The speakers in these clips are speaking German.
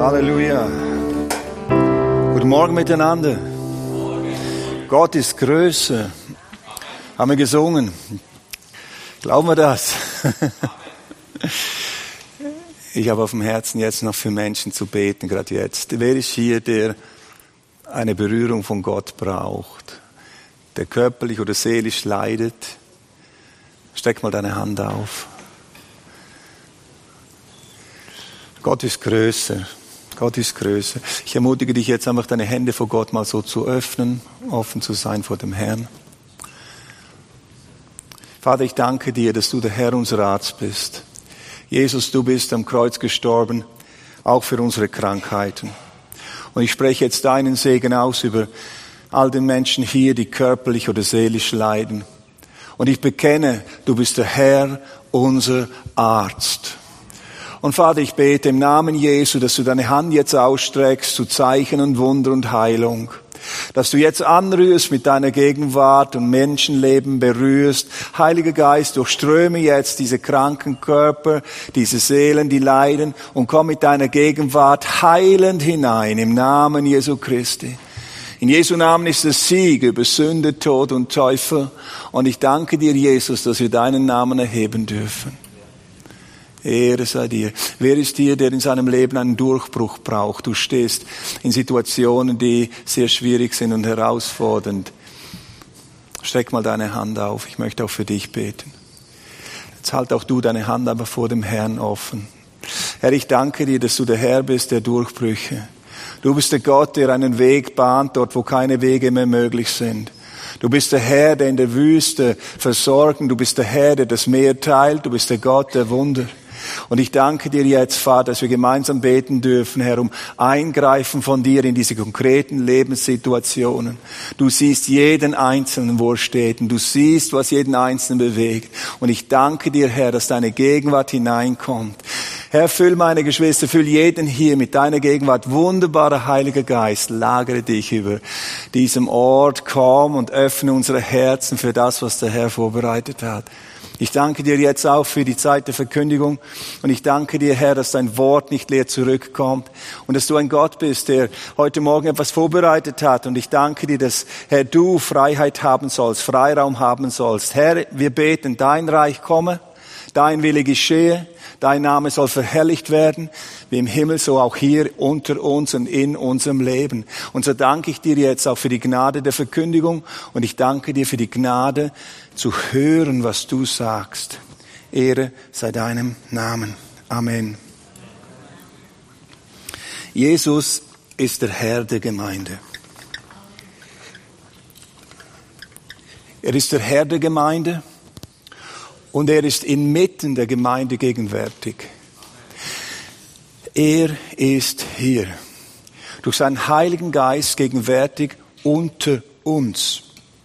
Halleluja. Guten Morgen miteinander. Gott ist größer. Haben wir gesungen. Glauben wir das? Ich habe auf dem Herzen, jetzt noch für Menschen zu beten, gerade jetzt. Wer ist hier, der eine Berührung von Gott braucht? Der körperlich oder seelisch leidet? Streck mal deine Hand auf. Gott ist größer. Gott ist größer. Ich ermutige dich jetzt einfach, deine Hände vor Gott mal so zu öffnen, offen zu sein vor dem Herrn. Vater, ich danke dir, dass du der Herr unser Arzt bist. Jesus, du bist am Kreuz gestorben, auch für unsere Krankheiten. Und ich spreche jetzt deinen Segen aus über all den Menschen hier, die körperlich oder seelisch leiden. Und ich bekenne, du bist der Herr, unser Arzt. Und Vater, ich bete im Namen Jesu, dass du deine Hand jetzt ausstreckst zu Zeichen und Wunder und Heilung. Dass du jetzt anrührst mit deiner Gegenwart und Menschenleben berührst. Heiliger Geist, durchströme jetzt diese kranken Körper, diese Seelen, die leiden und komm mit deiner Gegenwart heilend hinein im Namen Jesu Christi. In Jesu Namen ist der Sieg über Sünde, Tod und Teufel. Und ich danke dir, Jesus, dass wir deinen Namen erheben dürfen. Ehre sei dir. Wer ist hier, der in seinem Leben einen Durchbruch braucht? Du stehst in Situationen, die sehr schwierig sind und herausfordernd. Streck mal deine Hand auf. Ich möchte auch für dich beten. Jetzt halt auch du deine Hand aber vor dem Herrn offen. Herr, ich danke dir, dass du der Herr bist der Durchbrüche. Du bist der Gott, der einen Weg bahnt, dort wo keine Wege mehr möglich sind. Du bist der Herr, der in der Wüste versorgt. Du bist der Herr, der das Meer teilt. Du bist der Gott der Wunder. Und ich danke dir jetzt, Vater, dass wir gemeinsam beten dürfen, Herr, um Eingreifen von dir in diese konkreten Lebenssituationen. Du siehst jeden Einzelnen, wo er steht, und du siehst, was jeden Einzelnen bewegt. Und ich danke dir, Herr, dass deine Gegenwart hineinkommt. Herr, füll meine Geschwister, füll jeden hier mit deiner Gegenwart. Wunderbarer Heiliger Geist, lagere dich über diesem Ort. Komm und öffne unsere Herzen für das, was der Herr vorbereitet hat. Ich danke dir jetzt auch für die Zeit der Verkündigung. Und ich danke dir, Herr, dass dein Wort nicht leer zurückkommt. Und dass du ein Gott bist, der heute Morgen etwas vorbereitet hat. Und ich danke dir, dass, Herr, du Freiheit haben sollst, Freiraum haben sollst. Herr, wir beten, dein Reich komme, dein Wille geschehe. Dein Name soll verherrlicht werden, wie im Himmel, so auch hier unter uns und in unserem Leben. Und so danke ich dir jetzt auch für die Gnade der Verkündigung und ich danke dir für die Gnade zu hören, was du sagst. Ehre sei deinem Namen. Amen. Jesus ist der Herr der Gemeinde. Er ist der Herr der Gemeinde. Und er ist inmitten der Gemeinde gegenwärtig. Er ist hier. Durch seinen Heiligen Geist gegenwärtig unter uns.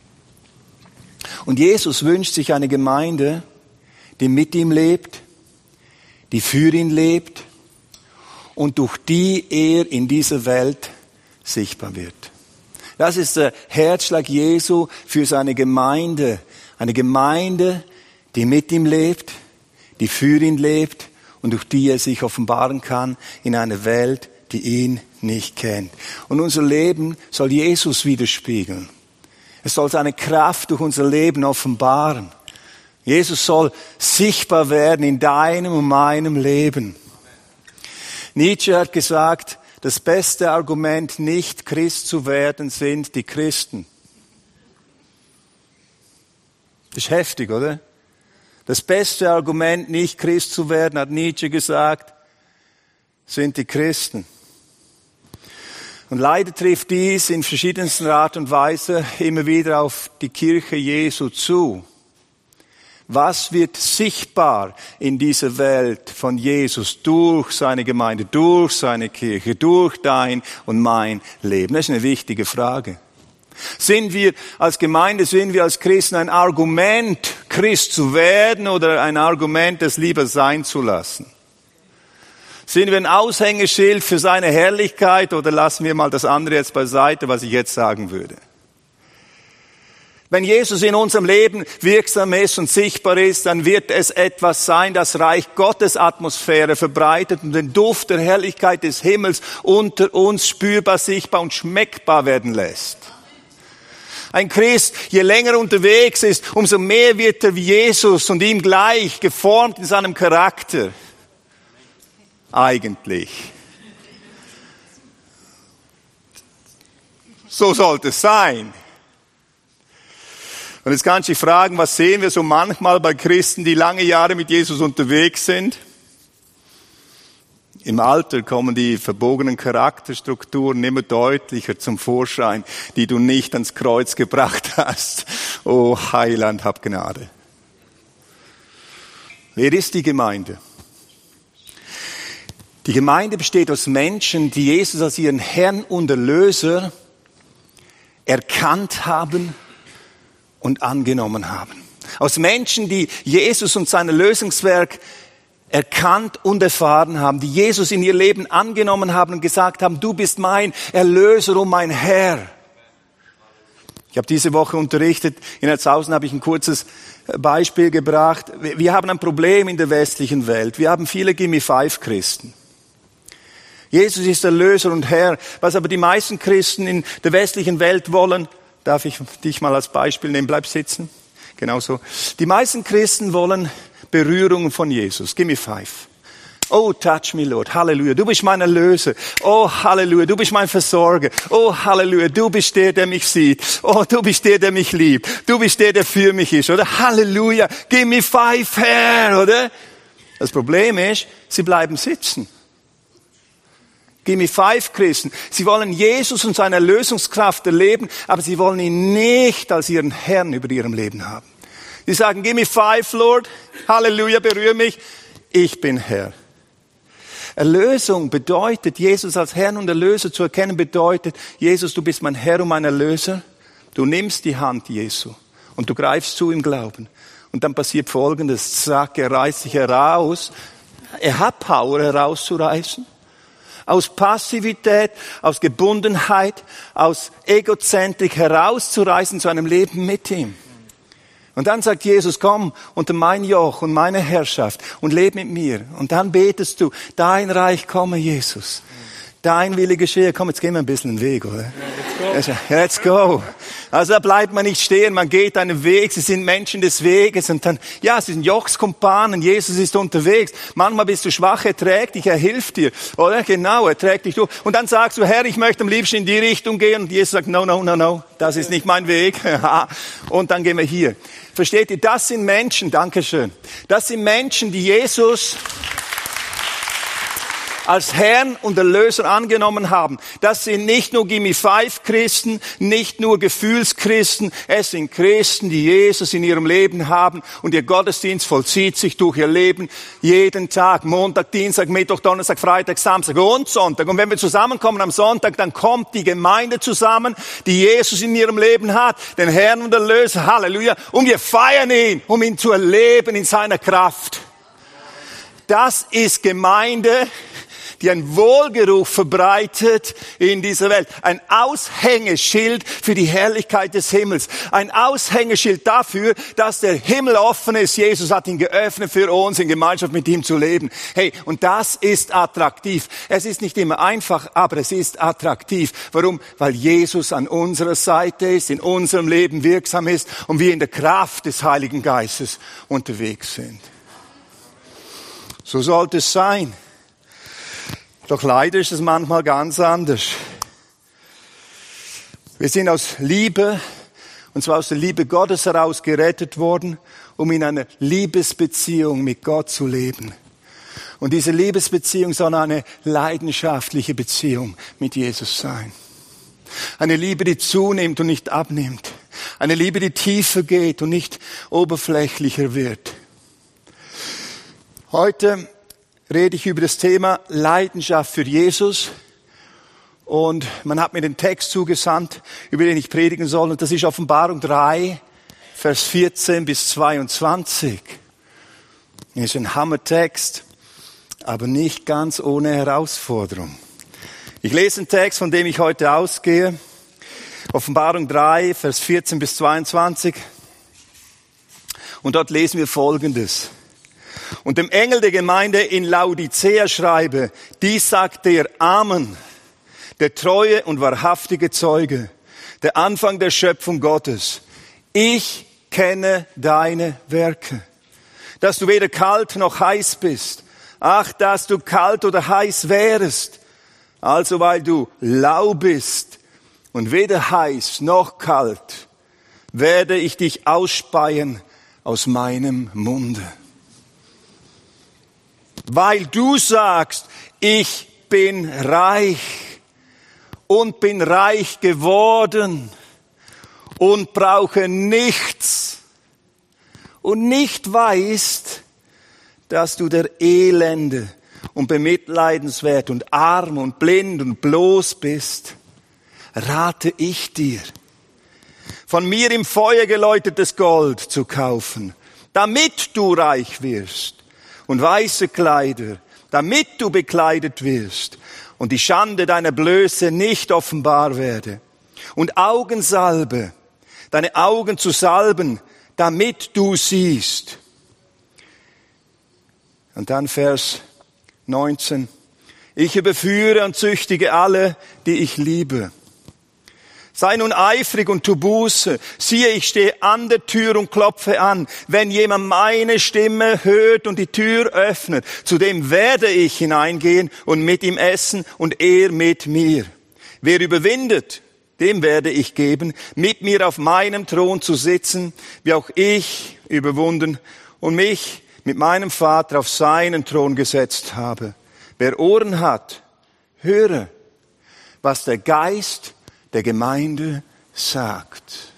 Und Jesus wünscht sich eine Gemeinde, die mit ihm lebt, die für ihn lebt und durch die er in dieser Welt sichtbar wird. Das ist der Herzschlag Jesu für seine Gemeinde. Eine Gemeinde, die mit ihm lebt, die für ihn lebt und durch die er sich offenbaren kann in einer Welt, die ihn nicht kennt. Und unser Leben soll Jesus widerspiegeln. Es soll seine Kraft durch unser Leben offenbaren. Jesus soll sichtbar werden in deinem und meinem Leben. Nietzsche hat gesagt, das beste Argument, nicht Christ zu werden, sind die Christen. Das ist heftig, oder? Das beste Argument, nicht Christ zu werden, hat Nietzsche gesagt, sind die Christen. Und leider trifft dies in verschiedensten Art und Weise immer wieder auf die Kirche Jesu zu. Was wird sichtbar in dieser Welt von Jesus durch seine Gemeinde, durch seine Kirche, durch dein und mein Leben? Das ist eine wichtige Frage. Sind wir als Gemeinde, sind wir als Christen ein Argument, Christ zu werden oder ein Argument, es lieber sein zu lassen? Sind wir ein Aushängeschild für seine Herrlichkeit oder lassen wir mal das andere jetzt beiseite, was ich jetzt sagen würde? Wenn Jesus in unserem Leben wirksam ist und sichtbar ist, dann wird es etwas sein, das Reich Gottes Atmosphäre verbreitet und den Duft der Herrlichkeit des Himmels unter uns spürbar, sichtbar und schmeckbar werden lässt. Ein Christ, je länger er unterwegs ist, umso mehr wird er wie Jesus und ihm gleich, geformt in seinem Charakter. Eigentlich. So sollte es sein. Und jetzt kannst du dich fragen, was sehen wir so manchmal bei Christen, die lange Jahre mit Jesus unterwegs sind? Im Alter kommen die verbogenen Charakterstrukturen immer deutlicher zum Vorschein, die du nicht ans Kreuz gebracht hast. Oh Heiland, hab Gnade. Wer ist die Gemeinde? Die Gemeinde besteht aus Menschen, die Jesus als ihren Herrn und Erlöser erkannt haben und angenommen haben. Aus Menschen, die Jesus und sein Erlösungswerk erkannt und erfahren haben, die Jesus in ihr Leben angenommen haben und gesagt haben, du bist mein Erlöser und mein Herr. Ich habe diese Woche unterrichtet, in Herzhausen habe ich ein kurzes Beispiel gebracht. Wir haben ein Problem in der westlichen Welt. Wir haben viele Gimme-5-Christen. Jesus ist Erlöser und Herr. Was aber die meisten Christen in der westlichen Welt wollen, darf ich dich mal als Beispiel nehmen, bleib sitzen. Genau so. Die meisten Christen wollen Berührung von Jesus. Give me 5. Oh, touch me, Lord. Halleluja. Du bist mein Erlöser. Oh, Halleluja. Du bist mein Versorger. Oh, Halleluja. Du bist der, der mich sieht. Oh, du bist der, der mich liebt. Du bist der, der für mich ist, oder? Halleluja. Give me 5, Herr, oder? Das Problem ist, sie bleiben sitzen. Give me 5 Christen. Sie wollen Jesus und seine Erlösungskraft erleben, aber sie wollen ihn nicht als ihren Herrn über ihrem Leben haben. Sie sagen, give me 5, Lord. Halleluja, berühre mich. Ich bin Herr. Erlösung bedeutet, Jesus als Herrn und Erlöser zu erkennen, bedeutet, Jesus, du bist mein Herr und mein Erlöser. Du nimmst die Hand Jesu und du greifst zu im Glauben. Und dann passiert Folgendes. Zack, er reißt sich heraus. Er hat Power herauszureißen. Aus Passivität, aus Gebundenheit, aus Egozentrik herauszureißen zu einem Leben mit ihm. Und dann sagt Jesus, komm unter mein Joch und meine Herrschaft und lebe mit mir. Und dann betest du, dein Reich komme, Jesus. Dein Wille geschehe. Komm, jetzt gehen wir ein bisschen den Weg, oder? Let's go. Also da bleibt man nicht stehen, man geht einen Weg. Sie sind Menschen des Weges und dann, ja, sie sind Jochskumpanen. Jesus ist unterwegs. Manchmal bist du schwach, er trägt dich, er hilft dir, oder? Genau, er trägt dich durch. Und dann sagst du, Herr, ich möchte am liebsten in die Richtung gehen. Und Jesus sagt, no, das ist nicht mein Weg. Und dann gehen wir hier. Versteht ihr? Das sind Menschen, Dankeschön. Das sind Menschen, die Jesus als Herrn und Erlöser angenommen haben. Das sind nicht nur Gimme-5-Christen, nicht nur Gefühlschristen, es sind Christen, die Jesus in ihrem Leben haben und ihr Gottesdienst vollzieht sich durch ihr Leben jeden Tag, Montag, Dienstag, Mittwoch, Donnerstag, Freitag, Samstag und Sonntag. Und wenn wir zusammenkommen am Sonntag, dann kommt die Gemeinde zusammen, die Jesus in ihrem Leben hat, den Herrn und Erlöser, Halleluja, und wir feiern ihn, um ihn zu erleben in seiner Kraft. Das ist Gemeinde, die einen Wohlgeruch verbreitet in dieser Welt. Ein Aushängeschild für die Herrlichkeit des Himmels. Ein Aushängeschild dafür, dass der Himmel offen ist. Jesus hat ihn geöffnet für uns, in Gemeinschaft mit ihm zu leben. Hey, und das ist attraktiv. Es ist nicht immer einfach, aber es ist attraktiv. Warum? Weil Jesus an unserer Seite ist, in unserem Leben wirksam ist und wir in der Kraft des Heiligen Geistes unterwegs sind. So sollte es sein. Doch leider ist es manchmal ganz anders. Wir sind aus Liebe, und zwar aus der Liebe Gottes heraus gerettet worden, um in einer Liebesbeziehung mit Gott zu leben. Und diese Liebesbeziehung soll eine leidenschaftliche Beziehung mit Jesus sein. Eine Liebe, die zunimmt und nicht abnimmt. Eine Liebe, die tiefer geht und nicht oberflächlicher wird. Heute rede ich über das Thema Leidenschaft für Jesus. Und man hat mir den Text zugesandt, über den ich predigen soll. Und das ist Offenbarung 3, Vers 14 bis 22. Das ist ein Hammertext, aber nicht ganz ohne Herausforderung. Ich lese einen Text, von dem ich heute ausgehe. Offenbarung 3, Vers 14 bis 22. Und dort lesen wir Folgendes. Und dem Engel der Gemeinde in Laodicea schreibe, dies sagt der Amen, der treue und wahrhaftige Zeuge, der Anfang der Schöpfung Gottes. Ich kenne deine Werke, dass du weder kalt noch heiß bist. Ach, dass du kalt oder heiß wärest. Also weil du lau bist und weder heiß noch kalt, werde ich dich ausspeien aus meinem Munde. Weil du sagst, ich bin reich und bin reich geworden und brauche nichts und nicht weißt, dass du der Elende und bemitleidenswert und arm und blind und bloß bist, rate ich dir, von mir im Feuer geläutertes Gold zu kaufen, damit du reich wirst, und weiße Kleider, damit du bekleidet wirst und die Schande deiner Blöße nicht offenbar werde, und Augensalbe, deine Augen zu salben, damit du siehst. Und dann Vers 19. Ich überführe und züchtige alle, die ich liebe. Sei nun eifrig und tu Buße. Siehe, ich stehe an der Tür und klopfe an. Wenn jemand meine Stimme hört und die Tür öffnet, zu dem werde ich hineingehen und mit ihm essen und er mit mir. Wer überwindet, dem werde ich geben, mit mir auf meinem Thron zu sitzen, wie auch ich überwunden und mich mit meinem Vater auf seinen Thron gesetzt habe. Wer Ohren hat, höre, was der Geist der Gemeinde sagt.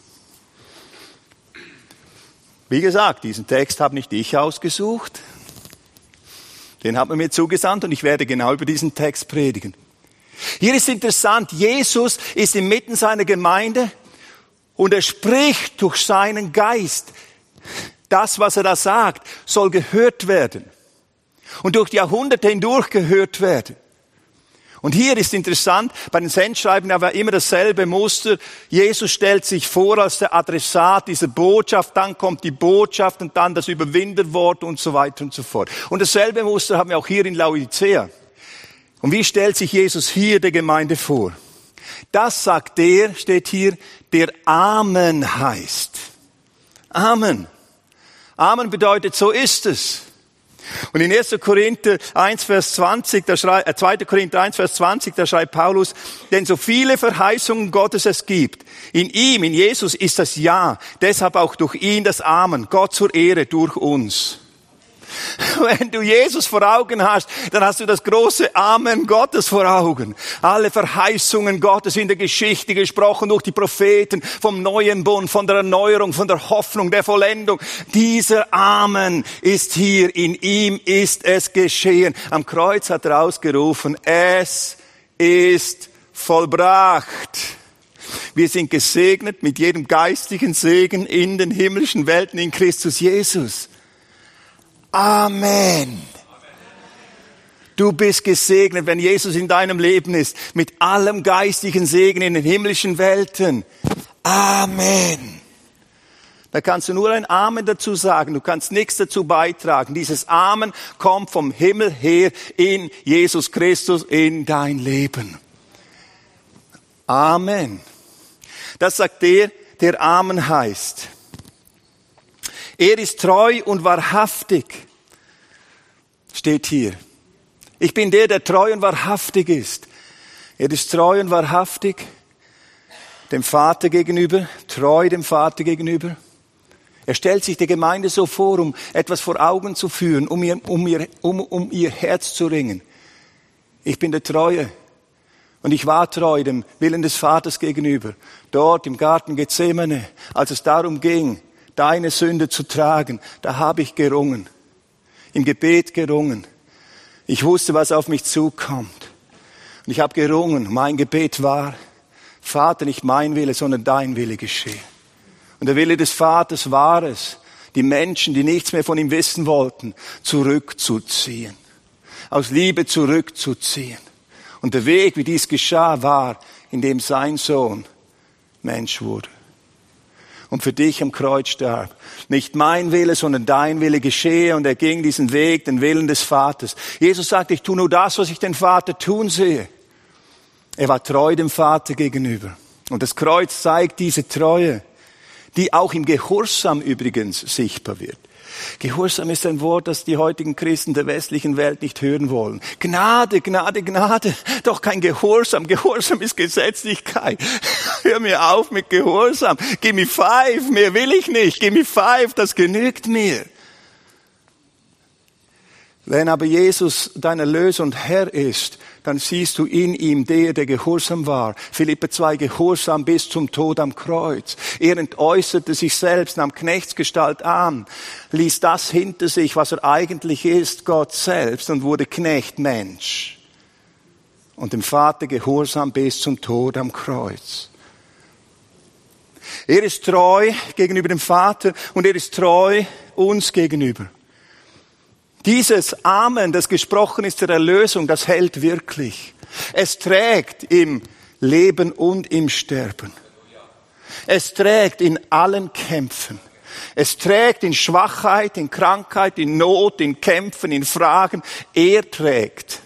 Wie gesagt, diesen Text habe nicht ich ausgesucht. Den hat man mir zugesandt und ich werde genau über diesen Text predigen. Hier ist interessant, Jesus ist inmitten seiner Gemeinde und er spricht durch seinen Geist. Das, was er da sagt, soll gehört werden und durch die Jahrhunderte hindurch gehört werden. Und hier ist interessant, bei den Sendschreiben war immer dasselbe Muster. Jesus stellt sich vor als der Adressat dieser Botschaft, dann kommt die Botschaft und dann das Überwinderwort und so weiter und so fort. Und dasselbe Muster haben wir auch hier in Laodicea. Und wie stellt sich Jesus hier der Gemeinde vor? Das sagt der, steht hier, der Amen heißt. Amen. Amen bedeutet, so ist es. Und in 1. Korinther 1, Vers 20, 2. Korinther 1, Vers 20, da schreibt Paulus, denn so viele Verheißungen Gottes es gibt, in ihm, in Jesus ist das Ja, deshalb auch durch ihn das Amen, Gott zur Ehre durch uns. Wenn du Jesus vor Augen hast, dann hast du das große Amen Gottes vor Augen. Alle Verheißungen Gottes in der Geschichte gesprochen durch die Propheten vom neuen Bund, von der Erneuerung, von der Hoffnung, der Vollendung. Dieser Amen ist hier. In ihm ist es geschehen. Am Kreuz hat er ausgerufen, es ist vollbracht. Wir sind gesegnet mit jedem geistlichen Segen in den himmlischen Welten in Christus Jesus. Amen. Du bist gesegnet, wenn Jesus in deinem Leben ist, mit allem geistigen Segen in den himmlischen Welten. Amen. Da kannst du nur ein Amen dazu sagen, du kannst nichts dazu beitragen. Dieses Amen kommt vom Himmel her in Jesus Christus in dein Leben. Amen. Das sagt der Amen heißt. Er ist treu und wahrhaftig, steht hier. Ich bin der treu und wahrhaftig ist. Er ist treu und wahrhaftig dem Vater gegenüber, treu dem Vater gegenüber. Er stellt sich der Gemeinde so vor, um etwas vor Augen zu führen, um ihr Herz zu ringen. Ich bin der Treue. Und ich war treu dem Willen des Vaters gegenüber. Dort im Garten Gethsemane, als es darum ging, deine Sünde zu tragen, da habe ich gerungen. Im Gebet gerungen. Ich wusste, was auf mich zukommt. Und ich habe gerungen. Mein Gebet war, Vater, nicht mein Wille, sondern dein Wille geschehe. Und der Wille des Vaters war es, die Menschen, die nichts mehr von ihm wissen wollten, zurückzuziehen. Aus Liebe zurückzuziehen. Und der Weg, wie dies geschah, war, indem sein Sohn Mensch wurde und für dich am Kreuz starb. Nicht mein Wille, sondern dein Wille geschehe. Und er ging diesen Weg, den Willen des Vaters. Jesus sagt, ich tue nur das, was ich den Vater tun sehe. Er war treu dem Vater gegenüber. Und das Kreuz zeigt diese Treue, die auch im Gehorsam übrigens sichtbar wird. Gehorsam ist ein Wort, das die heutigen Christen der westlichen Welt nicht hören wollen. Gnade, Gnade, Gnade, doch kein Gehorsam. Gehorsam ist Gesetzlichkeit. Hör mir auf mit Gehorsam. Give me 5, mehr will ich nicht. Give me 5, das genügt mir. Wenn aber Jesus dein Erlöser und Herr ist, dann siehst du in ihm der gehorsam war. Philipper 2, gehorsam bis zum Tod am Kreuz. Er entäußerte sich selbst, nahm Knechtsgestalt an, ließ das hinter sich, was er eigentlich ist, Gott selbst, und wurde Knecht, Mensch. Und dem Vater gehorsam bis zum Tod am Kreuz. Er ist treu gegenüber dem Vater und er ist treu uns gegenüber. Dieses Amen, das gesprochen ist der Erlösung, das hält wirklich. Es trägt im Leben und im Sterben. Es trägt in allen Kämpfen. Es trägt in Schwachheit, in Krankheit, in Not, in Kämpfen, in Fragen. Er trägt.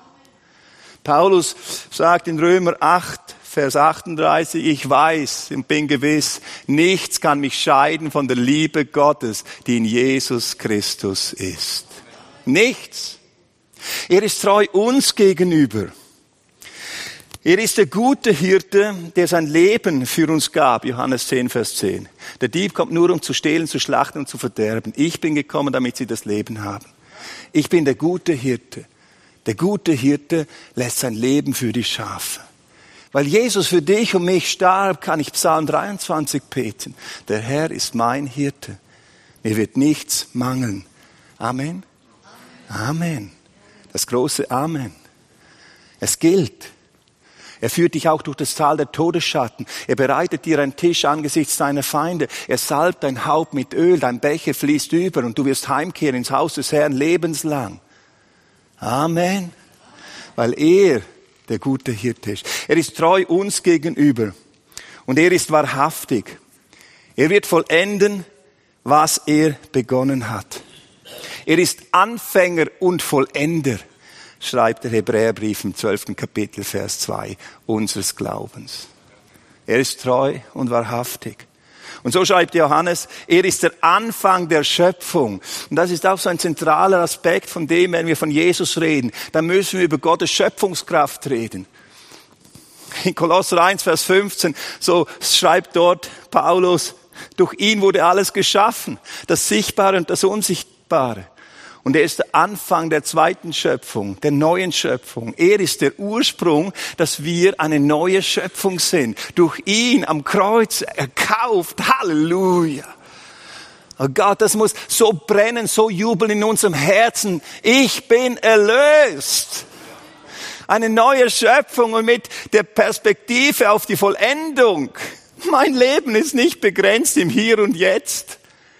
Paulus sagt in Römer 8, Vers 38, ich weiß und bin gewiss, nichts kann mich scheiden von der Liebe Gottes, die in Jesus Christus ist. Nichts. Er ist treu uns gegenüber. Er ist der gute Hirte, der sein Leben für uns gab. Johannes 10, Vers 10. Der Dieb kommt nur, um zu stehlen, zu schlachten und zu verderben. Ich bin gekommen, damit sie das Leben haben. Ich bin der gute Hirte. Der gute Hirte lässt sein Leben für die Schafe. Weil Jesus für dich und mich starb, kann ich Psalm 23 beten. Der Herr ist mein Hirte. Mir wird nichts mangeln. Amen. Amen. Das große Amen. Es gilt. Er führt dich auch durch das Tal der Todesschatten. Er bereitet dir einen Tisch angesichts deiner Feinde. Er salbt dein Haupt mit Öl, dein Becher fließt über und du wirst heimkehren ins Haus des Herrn lebenslang. Amen. Weil er der gute Hirte ist. Er ist treu uns gegenüber und er ist wahrhaftig. Er wird vollenden, was er begonnen hat. Er ist Anfänger und Vollender, schreibt der Hebräerbrief im 12. Kapitel, Vers 2 unseres Glaubens. Er ist treu und wahrhaftig. Und so schreibt Johannes, er ist der Anfang der Schöpfung. Und das ist auch so ein zentraler Aspekt von dem, wenn wir von Jesus reden. Dann müssen wir über Gottes Schöpfungskraft reden. In Kolosser 1, Vers 15, so schreibt dort Paulus, durch ihn wurde alles geschaffen, das Sichtbare und das Unsichtbare. Und er ist der Anfang der zweiten Schöpfung, der neuen Schöpfung. Er ist der Ursprung, dass wir eine neue Schöpfung sind. Durch ihn am Kreuz erkauft. Halleluja. Oh Gott, das muss so brennen, so jubeln in unserem Herzen. Ich bin erlöst. Eine neue Schöpfung und mit der Perspektive auf die Vollendung. Mein Leben ist nicht begrenzt im Hier und Jetzt.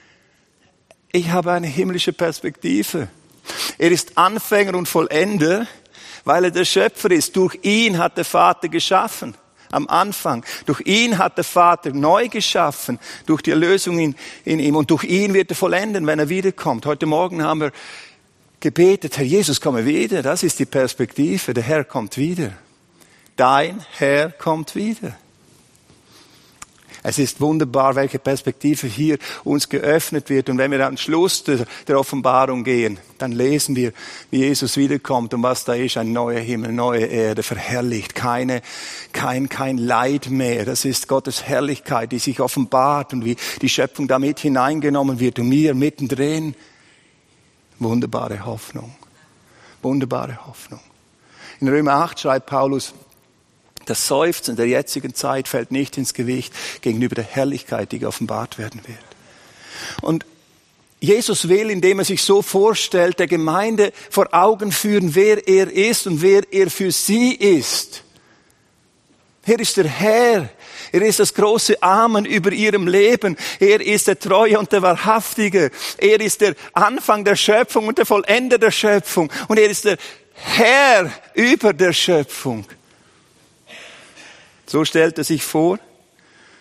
Ich habe eine himmlische Perspektive. Er ist Anfänger und Vollender, weil er der Schöpfer ist. Durch ihn hat der Vater geschaffen, am Anfang. Durch ihn hat der Vater neu geschaffen, durch die Erlösung in ihm. Und durch ihn wird er vollenden, wenn er wiederkommt. Heute Morgen haben wir gebetet, Herr Jesus, komme wieder. Das ist die Perspektive, der Herr kommt wieder. Dein Herr kommt wieder. Es ist wunderbar, welche Perspektive hier uns geöffnet wird. Und wenn wir am Schluss der Offenbarung gehen, dann lesen wir, wie Jesus wiederkommt und was da ist, ein neuer Himmel, neue Erde, verherrlicht, kein Leid mehr. Das ist Gottes Herrlichkeit, die sich offenbart und wie die Schöpfung damit hineingenommen wird und wir mittendrin. Wunderbare Hoffnung. Wunderbare Hoffnung. In Römer 8 schreibt Paulus, das Seufzen der jetzigen Zeit fällt nicht ins Gewicht gegenüber der Herrlichkeit, die geoffenbart werden wird. Und Jesus will, indem er sich so vorstellt, der Gemeinde vor Augen führen, wer er ist und wer er für sie ist. Er ist der Herr. Er ist das große Amen über ihrem Leben. Er ist der Treue und der Wahrhaftige. Er ist der Anfang der Schöpfung und der Vollender der Schöpfung. Und er ist der Herr über der Schöpfung. So stellt er sich vor.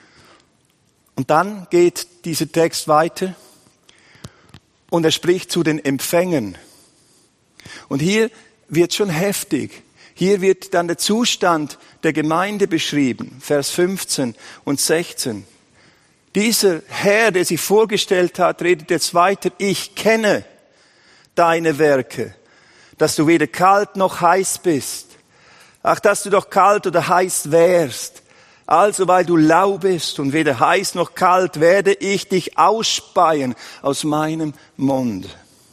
Und dann geht dieser Text weiter und er spricht zu den Empfängern. Und hier wird schon heftig. Hier wird dann der Zustand der Gemeinde beschrieben, Vers 15 und 16. Dieser Herr, der sich vorgestellt hat, redet jetzt weiter: Ich kenne deine Werke, dass du weder kalt noch heiß bist. Ach, dass du doch kalt oder heiß wärst. Also, weil du lau bist und weder heiß noch kalt, werde ich dich ausspeien aus meinem Mund.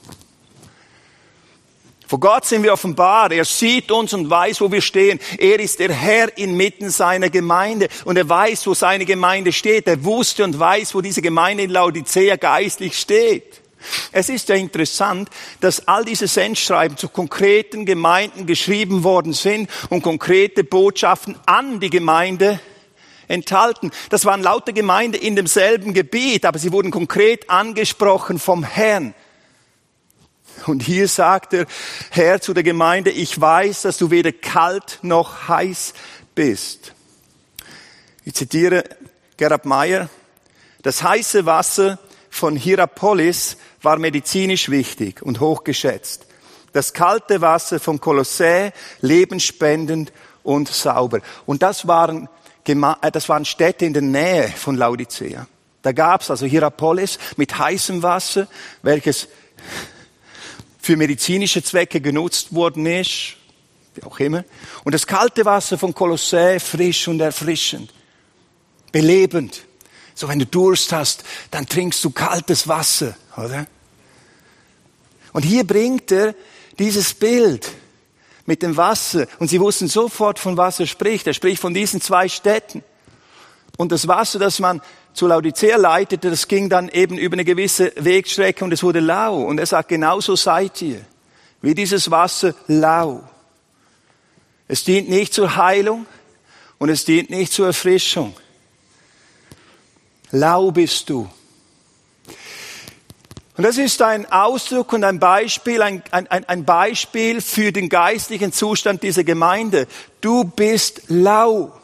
Vor Gott sind wir offenbar. Er sieht uns und weiß, wo wir stehen. Er ist der Herr inmitten seiner Gemeinde und er weiß, wo seine Gemeinde steht. Er wusste und weiß, wo diese Gemeinde in Laodicea geistlich steht. Es ist ja interessant, dass all diese Sendschreiben zu konkreten Gemeinden geschrieben worden sind und konkrete Botschaften an die Gemeinde enthalten. Das waren lauter Gemeinden in demselben Gebiet, aber sie wurden konkret angesprochen vom Herrn. Und hier sagt der Herr zu der Gemeinde: Ich weiß, dass du weder kalt noch heiß bist. Ich zitiere Gerhard Meyer: Das heiße Wasser von Hierapolis war medizinisch wichtig und hochgeschätzt. Das kalte Wasser von Kolossä lebensspendend und sauber. Und das waren Städte in der Nähe von Laodicea. Da gab es also Hierapolis mit heißem Wasser, welches für medizinische Zwecke genutzt worden ist, wie auch immer. Und das kalte Wasser von Kolossä frisch und erfrischend, belebend. So, wenn du Durst hast, dann trinkst du kaltes Wasser, oder? Und hier bringt er dieses Bild mit dem Wasser. Und sie wussten sofort, von was er spricht. Er spricht von diesen zwei Städten. Und das Wasser, das man zu Laodicea leitete, das ging dann eben über eine gewisse Wegstrecke und es wurde lau. Und er sagt, genauso seid ihr, wie dieses Wasser lau. Es dient nicht zur Heilung und es dient nicht zur Erfrischung. Lau bist du. Und das ist ein Ausdruck und ein Beispiel, ein Beispiel für den geistlichen Zustand dieser Gemeinde. Du bist lau.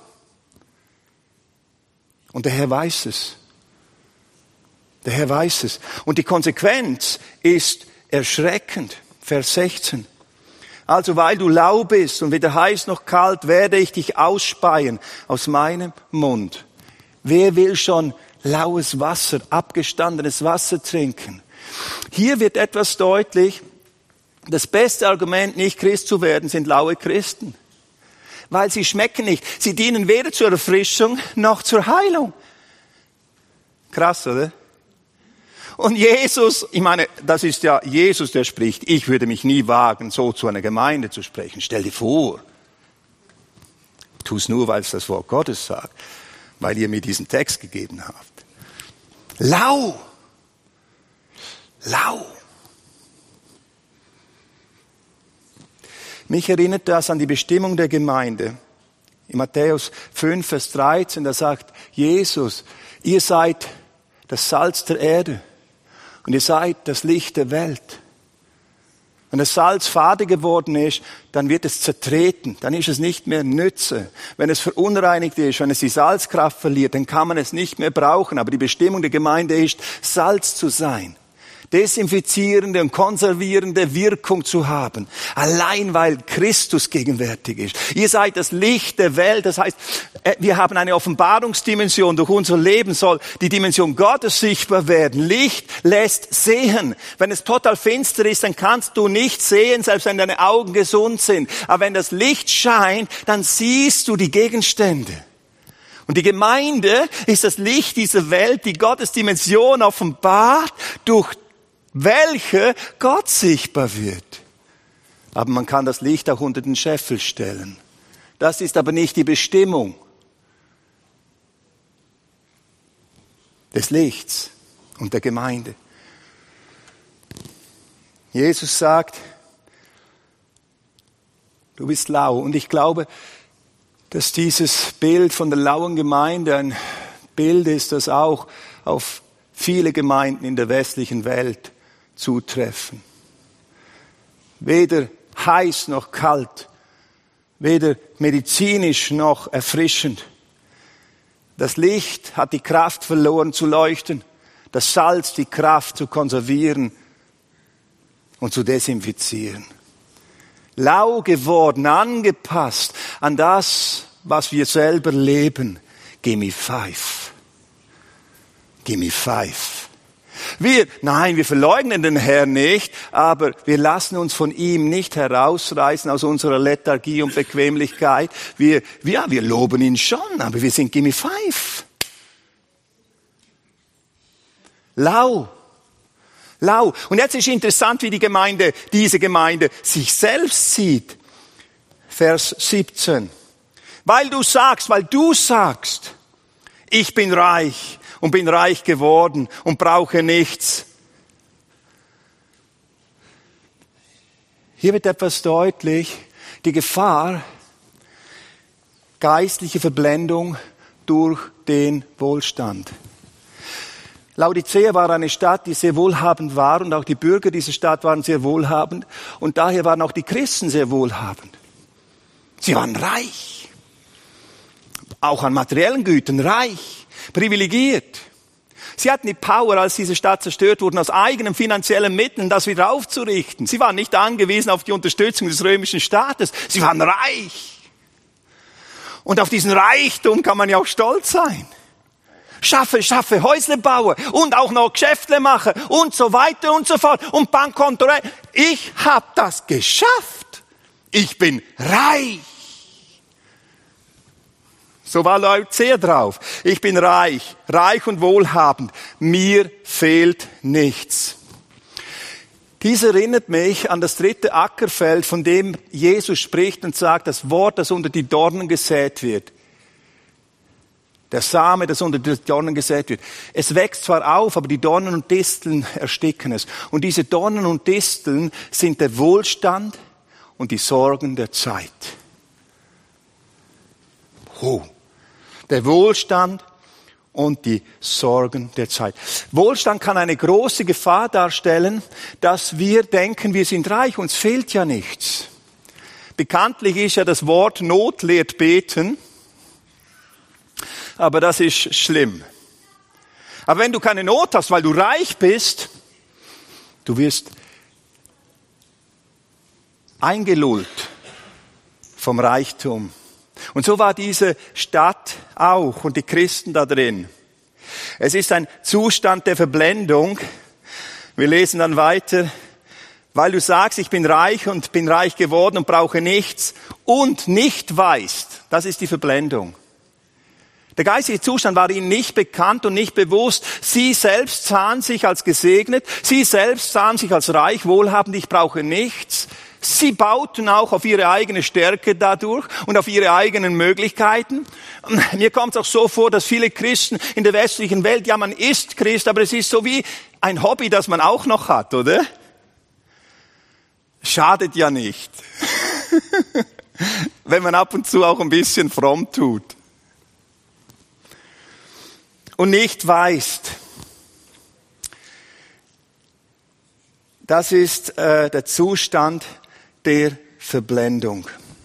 Und der Herr weiß es. Der Herr weiß es. Und die Konsequenz ist erschreckend. Vers 16. Also weil du lau bist und weder heiß noch kalt, werde ich dich ausspeien aus meinem Mund. Wer will schon laues Wasser, abgestandenes Wasser trinken? Hier wird etwas deutlich: Das beste Argument, nicht Christ zu werden, sind laue Christen. Weil sie schmecken nicht. Sie dienen weder zur Erfrischung noch zur Heilung. Krass, oder? Und Jesus, ich meine, das ist ja Jesus, der spricht. Ich würde mich nie wagen, so zu einer Gemeinde zu sprechen. Stell dir vor. Tu es nur, weil es das Wort Gottes sagt. Weil ihr mir diesen Text gegeben habt. Lau. Lau. Mich erinnert das an die Bestimmung der Gemeinde. In Matthäus 5, Vers 13, da sagt Jesus: Ihr seid das Salz der Erde und ihr seid das Licht der Welt. Wenn das Salz fade geworden ist, dann wird es zertreten, dann ist es nicht mehr Nütze. Wenn es verunreinigt ist, wenn es die Salzkraft verliert, dann kann man es nicht mehr brauchen. Aber die Bestimmung der Gemeinde ist, Salz zu sein. Desinfizierende und konservierende Wirkung zu haben. Allein weil Christus gegenwärtig ist. Ihr seid das Licht der Welt. Das heißt, wir haben eine Offenbarungsdimension. Durch unser Leben soll die Dimension Gottes sichtbar werden. Licht lässt sehen. Wenn es total finster ist, dann kannst du nicht sehen, selbst wenn deine Augen gesund sind. Aber wenn das Licht scheint, dann siehst du die Gegenstände. Und die Gemeinde ist das Licht dieser Welt, die Gottes Dimension offenbart, durch welche Gott sichtbar wird. Aber man kann das Licht auch unter den Scheffel stellen. Das ist aber nicht die Bestimmung des Lichts und der Gemeinde. Jesus sagt, du bist lau. Und ich glaube, dass dieses Bild von der lauen Gemeinde ein Bild ist, das auch auf viele Gemeinden in der westlichen Welt zutreffen. Weder heiß noch kalt, weder medizinisch noch erfrischend. Das Licht hat die Kraft verloren zu leuchten, das Salz die Kraft zu konservieren und zu desinfizieren. Lau geworden, angepasst an das, was wir selber leben. Gimme five. Gimme five. Wir verleugnen den Herrn nicht, aber wir lassen uns von ihm nicht herausreißen aus unserer Lethargie und Bequemlichkeit. Wir loben ihn schon, aber wir sind Gimme five. Lau. Und jetzt ist interessant, wie diese Gemeinde sich selbst sieht. Vers 17. Weil du sagst, ich bin reich und bin reich geworden und brauche nichts. Hier wird etwas deutlich, die Gefahr, geistliche Verblendung durch den Wohlstand. Laodicea war eine Stadt, die sehr wohlhabend war und auch die Bürger dieser Stadt waren sehr wohlhabend und daher waren auch die Christen sehr wohlhabend. Sie waren reich, auch an materiellen Gütern reich, privilegiert. Sie hatten die Power, als diese Stadt zerstört wurde, aus eigenen finanziellen Mitteln das wieder aufzurichten. Sie waren nicht angewiesen auf die Unterstützung des römischen Staates. Sie waren reich. Und auf diesen Reichtum kann man ja auch stolz sein. Schaffe, Häusle bauen und auch noch Geschäfte machen und so weiter und so fort. Und Bankkonto. Ich habe das geschafft. Ich bin reich. So war Laodicea drauf. Ich bin reich und wohlhabend. Mir fehlt nichts. Dies erinnert mich an das 3. Ackerfeld, von dem Jesus spricht und sagt, das Wort, das unter die Dornen gesät wird. Der Same, das unter die Dornen gesät wird. Es wächst zwar auf, aber die Dornen und Disteln ersticken es. Und diese Dornen und Disteln sind der Wohlstand und die Sorgen der Zeit. Der Wohlstand und die Sorgen der Zeit. Wohlstand kann eine große Gefahr darstellen, dass wir denken, wir sind reich, uns fehlt ja nichts. Bekanntlich ist ja das Wort Not lehrt beten, aber das ist schlimm. Aber wenn du keine Not hast, weil du reich bist, du wirst eingelullt vom Reichtum. Und so war diese Stadt auch und die Christen da drin. Es ist ein Zustand der Verblendung. Wir lesen dann weiter, weil du sagst, ich bin reich und bin reich geworden und brauche nichts und nicht weißt. Das ist die Verblendung. Der geistige Zustand war ihnen nicht bekannt und nicht bewusst. Sie selbst sahen sich als gesegnet. Sie selbst sahen sich als reich, wohlhabend. Ich brauche nichts. Sie bauten auch auf ihre eigene Stärke dadurch und auf ihre eigenen Möglichkeiten. Mir kommt es auch so vor, dass viele Christen in der westlichen Welt, ja, man ist Christ, aber es ist so wie ein Hobby, das man auch noch hat, oder? Schadet ja nicht, wenn man ab und zu auch ein bisschen fromm tut. Und nicht weißt. Das ist der Zustand der Verblendung.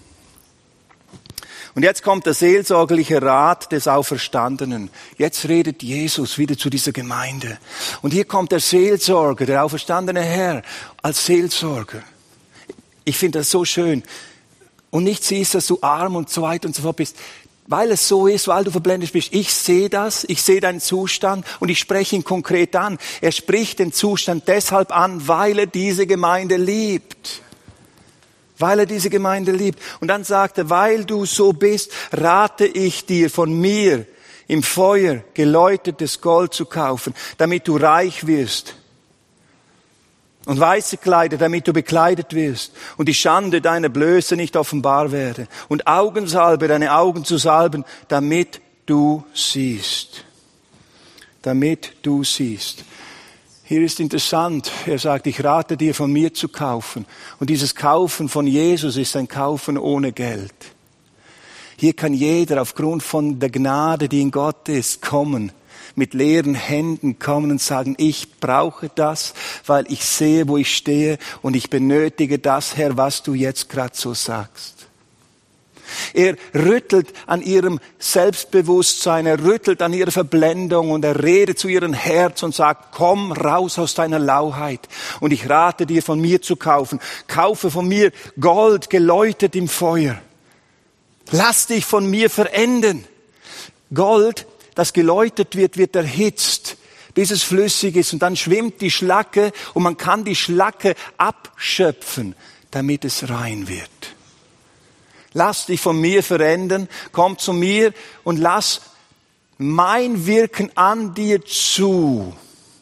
Und jetzt kommt der seelsorgerliche Rat des Auferstandenen. Jetzt redet Jesus wieder zu dieser Gemeinde. Und hier kommt der Seelsorger, der auferstandene Herr, als Seelsorger. Ich finde das so schön. Und nicht siehst, dass du arm und so weiter und so fort bist. Weil es so ist, weil du verblendet bist. Ich sehe das, ich sehe deinen Zustand und ich spreche ihn konkret an. Er spricht den Zustand deshalb an, weil er diese Gemeinde liebt. Weil er diese Gemeinde liebt. Und dann sagt er, weil du so bist, rate ich dir von mir im Feuer geläutertes Gold zu kaufen, damit du reich wirst. Und weiße Kleider, damit du bekleidet wirst und die Schande deiner Blöße nicht offenbar werde. Und Augensalbe, deine Augen zu salben, damit du siehst. Damit du siehst. Hier ist interessant, er sagt, ich rate dir von mir zu kaufen. Und dieses Kaufen von Jesus ist ein Kaufen ohne Geld. Hier kann jeder aufgrund von der Gnade, die in Gott ist, kommen. Mit leeren Händen kommen und sagen, ich brauche das, weil ich sehe, wo ich stehe und ich benötige das, Herr, was du jetzt gerade so sagst. Er rüttelt an ihrem Selbstbewusstsein, er rüttelt an ihrer Verblendung und er redet zu ihrem Herz und sagt, komm raus aus deiner Lauheit und ich rate dir, von mir zu kaufen. Kaufe von mir Gold, geläutet im Feuer. Lass dich von mir verändern. Gold, das geläutet wird, wird erhitzt, bis es flüssig ist und dann schwimmt die Schlacke und man kann die Schlacke abschöpfen, damit es rein wird. Lass dich von mir verändern, komm zu mir und lass mein Wirken an dir zu.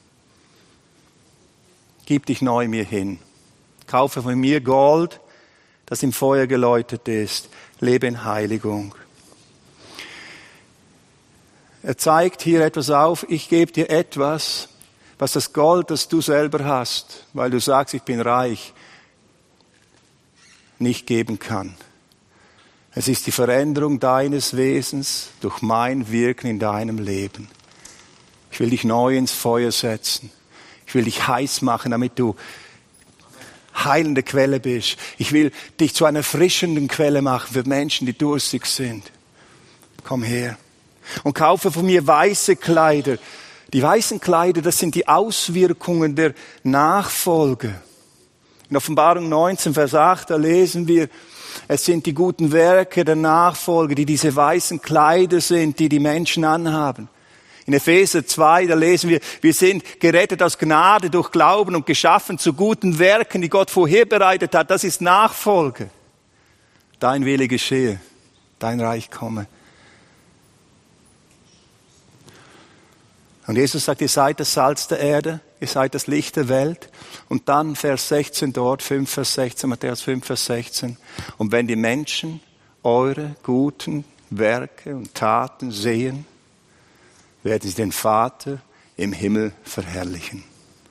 Gib dich neu mir hin. Kaufe von mir Gold, das im Feuer geläutet ist. Lebe in Heiligung. Er zeigt hier etwas auf, ich gebe dir etwas, was das Gold, das du selber hast, weil du sagst, ich bin reich, nicht geben kann. Es ist die Veränderung deines Wesens durch mein Wirken in deinem Leben. Ich will dich neu ins Feuer setzen. Ich will dich heiß machen, damit du heilende Quelle bist. Ich will dich zu einer erfrischenden Quelle machen für Menschen, die durstig sind. Komm her. Und kaufe von mir weiße Kleider. Die weißen Kleider, das sind die Auswirkungen der Nachfolge. In Offenbarung 19, Vers 8, da lesen wir, es sind die guten Werke der Nachfolge, die diese weißen Kleider sind, die die Menschen anhaben. In Epheser 2, da lesen wir sind gerettet aus Gnade durch Glauben und geschaffen zu guten Werken, die Gott vorherbereitet hat. Das ist Nachfolge. Dein Wille geschehe, dein Reich komme. Und Jesus sagt, ihr seid das Salz der Erde, ihr seid das Licht der Welt. Und dann Vers 16 dort, 5 Vers 16, Matthäus 5 Vers 16. Und wenn die Menschen eure guten Werke und Taten sehen, werden sie den Vater im Himmel verherrlichen.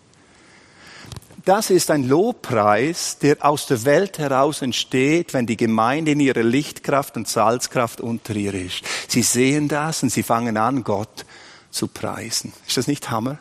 Das ist ein Lobpreis, der aus der Welt heraus entsteht, wenn die Gemeinde in ihrer Lichtkraft und Salzkraft unter ihr ist. Sie sehen das und sie fangen an, Gott zu preisen. Ist das nicht Hammer?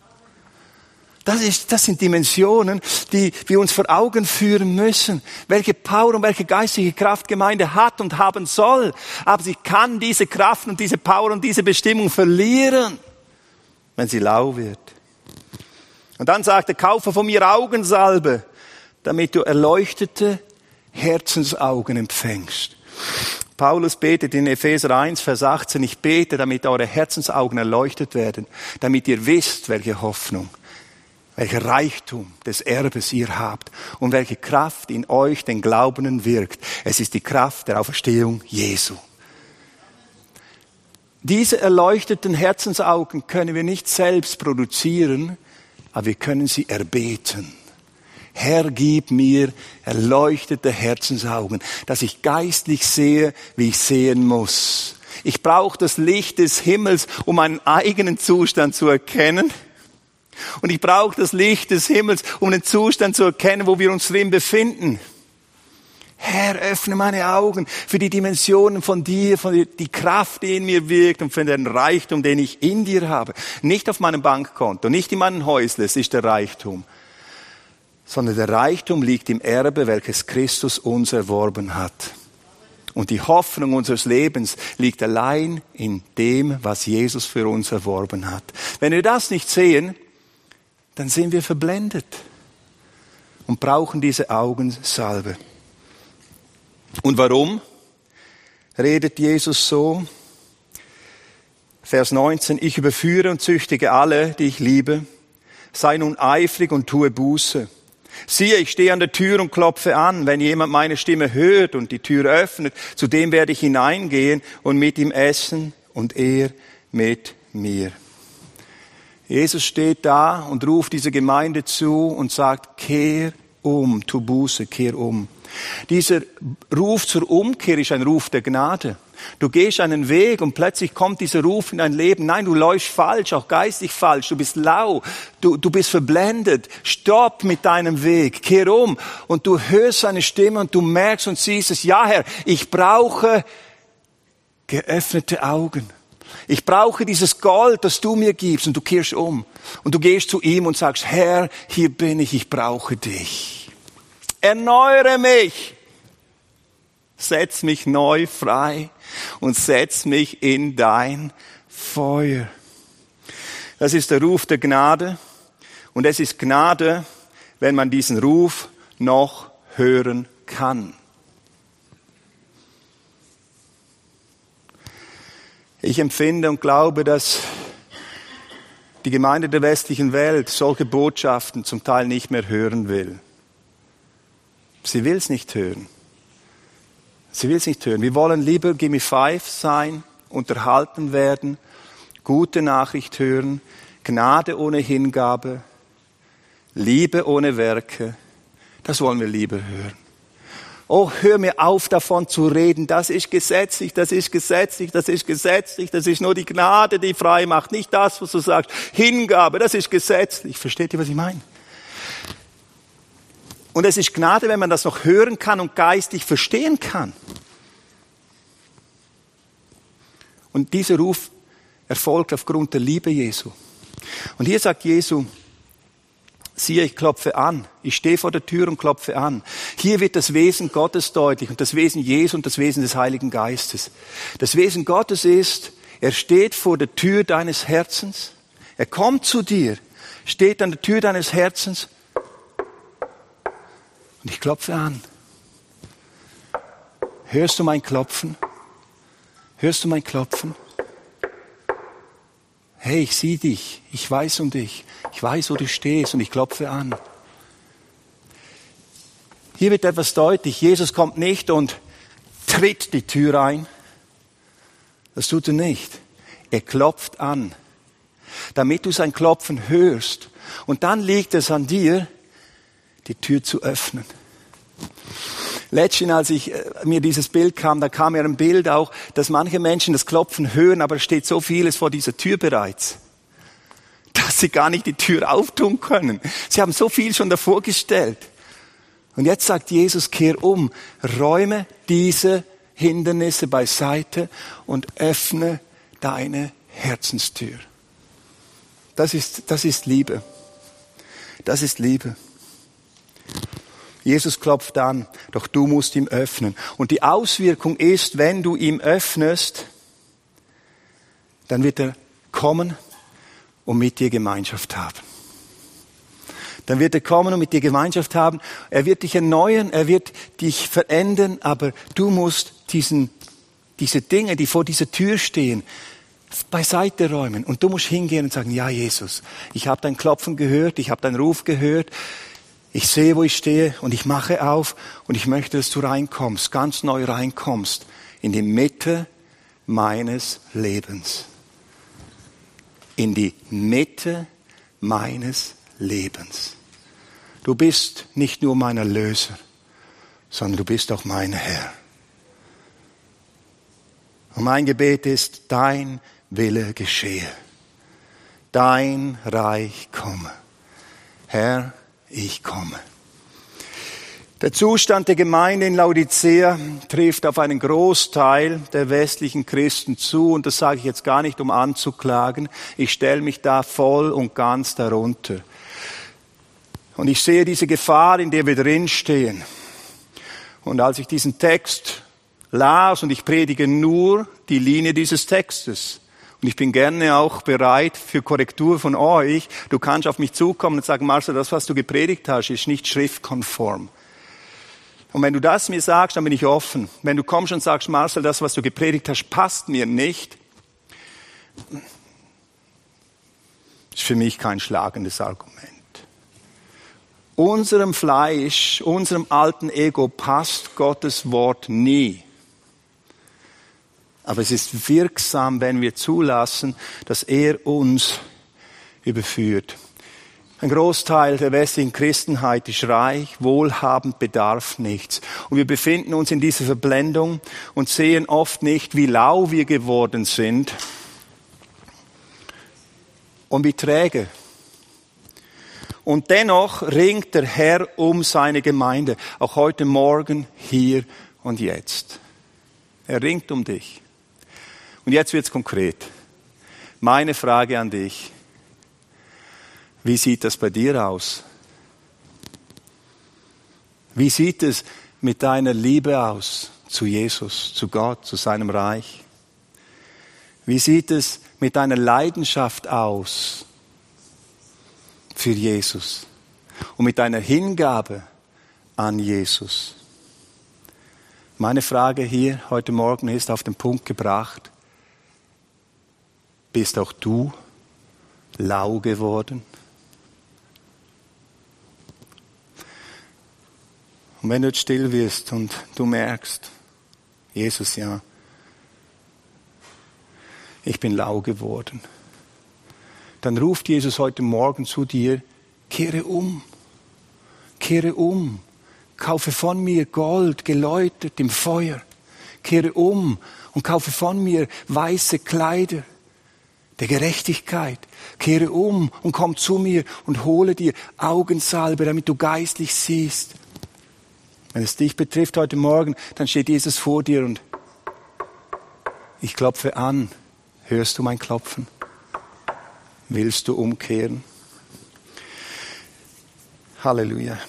Das sind Dimensionen, die wir uns vor Augen führen müssen. Welche Power und welche geistige Kraft Gemeinde hat und haben soll. Aber sie kann diese Kraft und diese Power und diese Bestimmung verlieren, wenn sie lau wird. Und dann sagt er, kaufe von mir Augensalbe, damit du erleuchtete Herzensaugen empfängst. Paulus betet in Epheser 1, Vers 18, ich bete, damit eure Herzensaugen erleuchtet werden, damit ihr wisst, welche Hoffnung, welcher Reichtum des Erbes ihr habt und welche Kraft in euch den Glaubenden wirkt. Es ist die Kraft der Auferstehung Jesu. Diese erleuchteten Herzensaugen können wir nicht selbst produzieren, aber wir können sie erbeten. Herr, gib mir erleuchtete Herzensaugen, dass ich geistlich sehe, wie ich sehen muss. Ich brauche das Licht des Himmels, um meinen eigenen Zustand zu erkennen. Und ich brauche das Licht des Himmels, um den Zustand zu erkennen, wo wir uns drin befinden. Herr, öffne meine Augen für die Dimensionen von dir, die Kraft, die in mir wirkt und für den Reichtum, den ich in dir habe. Nicht auf meinem Bankkonto, nicht in meinem Häusle, es ist der Reichtum. Sondern der Reichtum liegt im Erbe, welches Christus uns erworben hat. Und die Hoffnung unseres Lebens liegt allein in dem, was Jesus für uns erworben hat. Wenn wir das nicht sehen, dann sind wir verblendet und brauchen diese Augensalbe. Und warum redet Jesus so? Vers 19, ich überführe und züchtige alle, die ich liebe. Sei nun eifrig und tue Buße. Siehe, ich stehe an der Tür und klopfe an. Wenn jemand meine Stimme hört und die Tür öffnet, zu dem werde ich hineingehen und mit ihm essen und er mit mir. Jesus steht da und ruft diese Gemeinde zu und sagt, kehr um, tu Buße, kehr um. Dieser Ruf zur Umkehr ist ein Ruf der Gnade. Du gehst einen Weg und plötzlich kommt dieser Ruf in dein Leben. Nein, du läufst falsch, auch geistig falsch. Du bist lau, du bist verblendet. Stopp mit deinem Weg, kehr um. Und du hörst seine Stimme und du merkst und siehst es. Ja, Herr, ich brauche geöffnete Augen. Ich brauche dieses Gold, das du mir gibst. Und du kehrst um. Und du gehst zu ihm und sagst, Herr, hier bin ich brauche dich. Erneuere mich. Setz mich neu frei und setz mich in dein Feuer. Das ist der Ruf der Gnade. Und es ist Gnade, wenn man diesen Ruf noch hören kann. Ich empfinde und glaube, dass die Gemeinde der westlichen Welt solche Botschaften zum Teil nicht mehr hören will. Sie will es nicht hören. Sie will es nicht hören. Wir wollen lieber Gimme Five sein, unterhalten werden, gute Nachricht hören, Gnade ohne Hingabe, Liebe ohne Werke. Das wollen wir lieber hören. Oh, hör mir auf, davon zu reden. Das ist gesetzlich, das ist gesetzlich, das ist gesetzlich. Das ist nur die Gnade, die frei macht. Nicht das, was du sagst. Hingabe, das ist gesetzlich. Versteht ihr, was ich meine? Und es ist Gnade, wenn man das noch hören kann und geistig verstehen kann. Und dieser Ruf erfolgt aufgrund der Liebe Jesu. Und hier sagt Jesu, siehe, ich klopfe an. Ich stehe vor der Tür und klopfe an. Hier wird das Wesen Gottes deutlich und das Wesen Jesu und das Wesen des Heiligen Geistes. Das Wesen Gottes ist, er steht vor der Tür deines Herzens. Er kommt zu dir, steht an der Tür deines Herzens und ich klopfe an. Hörst du mein Klopfen? Hörst du mein Klopfen? Hey, ich sehe dich, ich weiß um dich, ich weiß, wo du stehst und ich klopfe an. Hier wird etwas deutlich, Jesus kommt nicht und tritt die Tür ein. Das tut er nicht. Er klopft an, damit du sein Klopfen hörst. Und dann liegt es an dir, die Tür zu öffnen. Letztens, als mir dieses Bild kam, da kam mir ein Bild auch, dass manche Menschen das Klopfen hören, aber es steht so vieles vor dieser Tür bereits, dass sie gar nicht die Tür auftun können. Sie haben so viel schon davor gestellt. Und jetzt sagt Jesus, kehr um, räume diese Hindernisse beiseite und öffne deine Herzenstür. Das ist Liebe. Das ist Liebe. Jesus klopft an, doch du musst ihm öffnen. Und die Auswirkung ist, wenn du ihm öffnest, dann wird er kommen und mit dir Gemeinschaft haben. Dann wird er kommen und mit dir Gemeinschaft haben. Er wird dich erneuern, er wird dich verändern, aber du musst diese Dinge, die vor dieser Tür stehen, beiseite räumen. Und du musst hingehen und sagen, ja Jesus, ich habe dein Klopfen gehört, ich habe deinen Ruf gehört. Ich sehe, wo ich stehe und ich mache auf und ich möchte, dass du reinkommst, ganz neu reinkommst in die Mitte meines Lebens. In die Mitte meines Lebens. Du bist nicht nur mein Erlöser, sondern du bist auch mein Herr. Und mein Gebet ist, dein Wille geschehe. Dein Reich komme. Herr, ich komme. Der Zustand der Gemeinde in Laodicea trifft auf einen Großteil der westlichen Christen zu. Und das sage ich jetzt gar nicht, um anzuklagen. Ich stelle mich da voll und ganz darunter. Und ich sehe diese Gefahr, in der wir drinstehen. Und als ich diesen Text las, und ich predige nur die Linie dieses Textes, und ich bin gerne auch bereit für Korrektur von euch. Du kannst auf mich zukommen und sagen, Marcel, das, was du gepredigt hast, ist nicht schriftkonform. Und wenn du das mir sagst, dann bin ich offen. Wenn du kommst und sagst, Marcel, das, was du gepredigt hast, passt mir nicht, ist für mich kein schlagendes Argument. Unserem Fleisch, unserem alten Ego passt Gottes Wort nie. Aber es ist wirksam, wenn wir zulassen, dass er uns überführt. Ein Großteil der westlichen Christenheit ist reich, wohlhabend, bedarf nichts. Und wir befinden uns in dieser Verblendung und sehen oft nicht, wie lau wir geworden sind und wie träge. Und dennoch ringt der Herr um seine Gemeinde, auch heute Morgen, hier und jetzt. Er ringt um dich. Und jetzt wird's konkret. Meine Frage an dich. Wie sieht das bei dir aus? Wie sieht es mit deiner Liebe aus zu Jesus, zu Gott, zu seinem Reich? Wie sieht es mit deiner Leidenschaft aus für Jesus und mit deiner Hingabe an Jesus? Meine Frage hier heute Morgen ist auf den Punkt gebracht: Bist auch du lau geworden? Und wenn du jetzt still wirst und du merkst, Jesus, ja, ich bin lau geworden, dann ruft Jesus heute Morgen zu dir: Kehre um, kaufe von mir Gold, geläutert im Feuer. Kehre um und kaufe von mir weiße Kleider der Gerechtigkeit. Kehre um und komm zu mir und hole dir Augensalbe, damit du geistlich siehst. Wenn es dich betrifft heute Morgen, dann steht Jesus vor dir und ich klopfe an. Hörst du mein Klopfen? Willst du umkehren? Halleluja.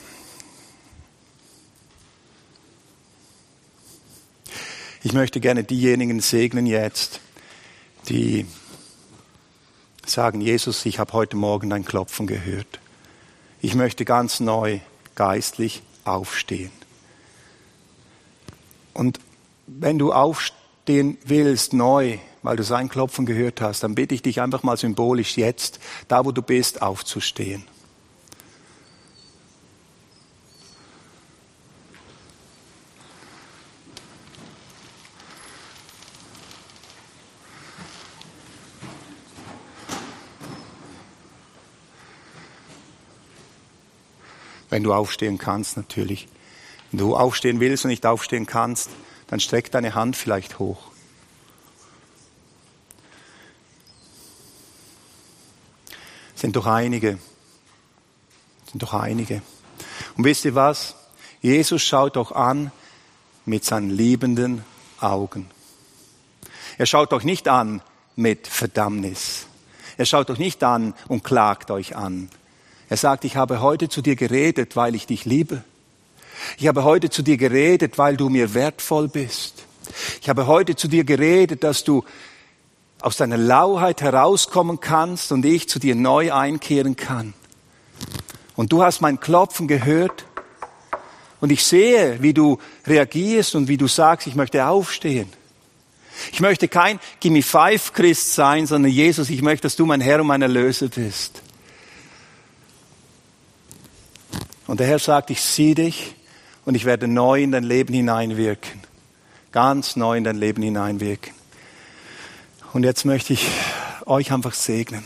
Ich möchte gerne diejenigen segnen jetzt, die sagen: Jesus, ich habe heute Morgen dein Klopfen gehört. Ich möchte ganz neu geistlich aufstehen. Und wenn du aufstehen willst, neu, weil du sein Klopfen gehört hast, dann bitte ich dich einfach mal symbolisch jetzt, da wo du bist, aufzustehen. Wenn du aufstehen kannst, natürlich. Wenn du aufstehen willst und nicht aufstehen kannst, dann streck deine Hand vielleicht hoch. Sind doch einige. Und wisst ihr was? Jesus schaut auch an mit seinen liebenden Augen. Er schaut euch nicht an mit Verdammnis. Er schaut euch nicht an und klagt euch an. Er sagt: Ich habe heute zu dir geredet, weil ich dich liebe. Ich habe heute zu dir geredet, weil du mir wertvoll bist. Ich habe heute zu dir geredet, dass du aus deiner Lauheit herauskommen kannst und ich zu dir neu einkehren kann. Und du hast mein Klopfen gehört und ich sehe, wie du reagierst und wie du sagst: Ich möchte aufstehen. Ich möchte kein Gimme-Five-Christ sein, sondern Jesus, ich möchte, dass du mein Herr und mein Erlöser bist. Und der Herr sagt: Ich sehe dich und ich werde neu in dein Leben hineinwirken. Ganz neu in dein Leben hineinwirken. Und jetzt möchte ich euch einfach segnen.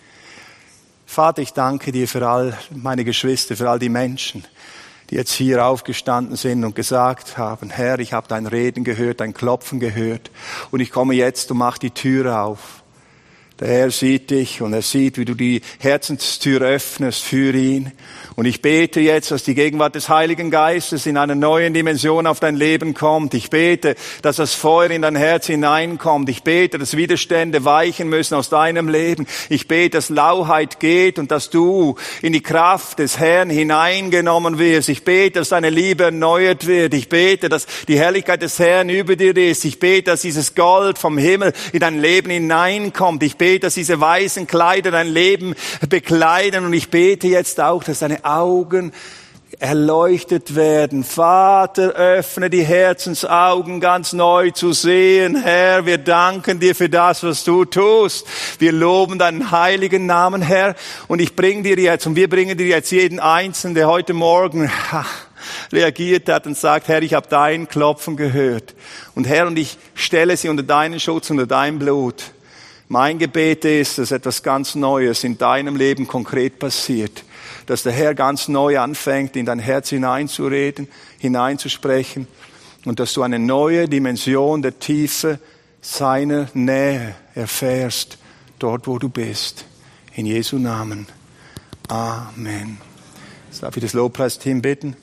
Vater, ich danke dir für all meine Geschwister, für all die Menschen, die jetzt hier aufgestanden sind und gesagt haben: Herr, ich habe dein Reden gehört, dein Klopfen gehört und ich komme jetzt und mache die Tür auf. Der Herr sieht dich und er sieht, wie du die Herzenstür öffnest für ihn. Und ich bete jetzt, dass die Gegenwart des Heiligen Geistes in einer neuen Dimension auf dein Leben kommt. Ich bete, dass das Feuer in dein Herz hineinkommt. Ich bete, dass Widerstände weichen müssen aus deinem Leben. Ich bete, dass Lauheit geht und dass du in die Kraft des Herrn hineingenommen wirst. Ich bete, dass deine Liebe erneuert wird. Ich bete, dass die Herrlichkeit des Herrn über dir ist. Ich bete, dass dieses Gold vom Himmel in dein Leben hineinkommt. Ich bete, dass diese weißen Kleider dein Leben bekleiden. Und ich bete jetzt auch, dass deine Augen erleuchtet werden. Vater, öffne die Herzensaugen ganz neu zu sehen. Herr, wir danken dir für das, was du tust. Wir loben deinen heiligen Namen, Herr. Und wir bringen dir jetzt jeden Einzelnen, der heute Morgen reagiert hat und sagt: Herr, ich habe dein Klopfen gehört. Und Herr, und ich stelle sie unter deinen Schutz, unter dein Blut. Mein Gebet ist, dass etwas ganz Neues in deinem Leben konkret passiert. Dass der Herr ganz neu anfängt, in dein Herz hineinzureden, hineinzusprechen. Und dass du eine neue Dimension der Tiefe seiner Nähe erfährst, dort wo du bist. In Jesu Namen. Amen. Jetzt darf ich das Lobpreisteam bitten.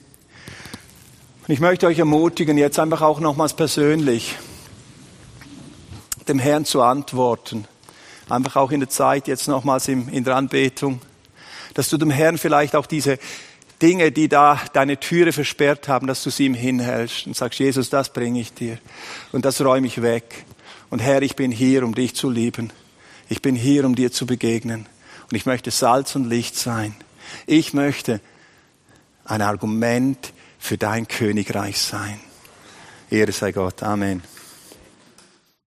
Und ich möchte euch ermutigen, jetzt einfach auch nochmals persönlich dem Herrn zu antworten. Einfach auch in der Zeit jetzt nochmals in der Anbetung, dass du dem Herrn vielleicht auch diese Dinge, die da deine Türe versperrt haben, dass du sie ihm hinhältst und sagst, Jesus, das bringe ich dir und das räume ich weg. Und Herr, ich bin hier, um dich zu lieben. Ich bin hier, um dir zu begegnen. Und ich möchte Salz und Licht sein. Ich möchte ein Argument für dein Königreich sein. Ehre sei Gott. Amen.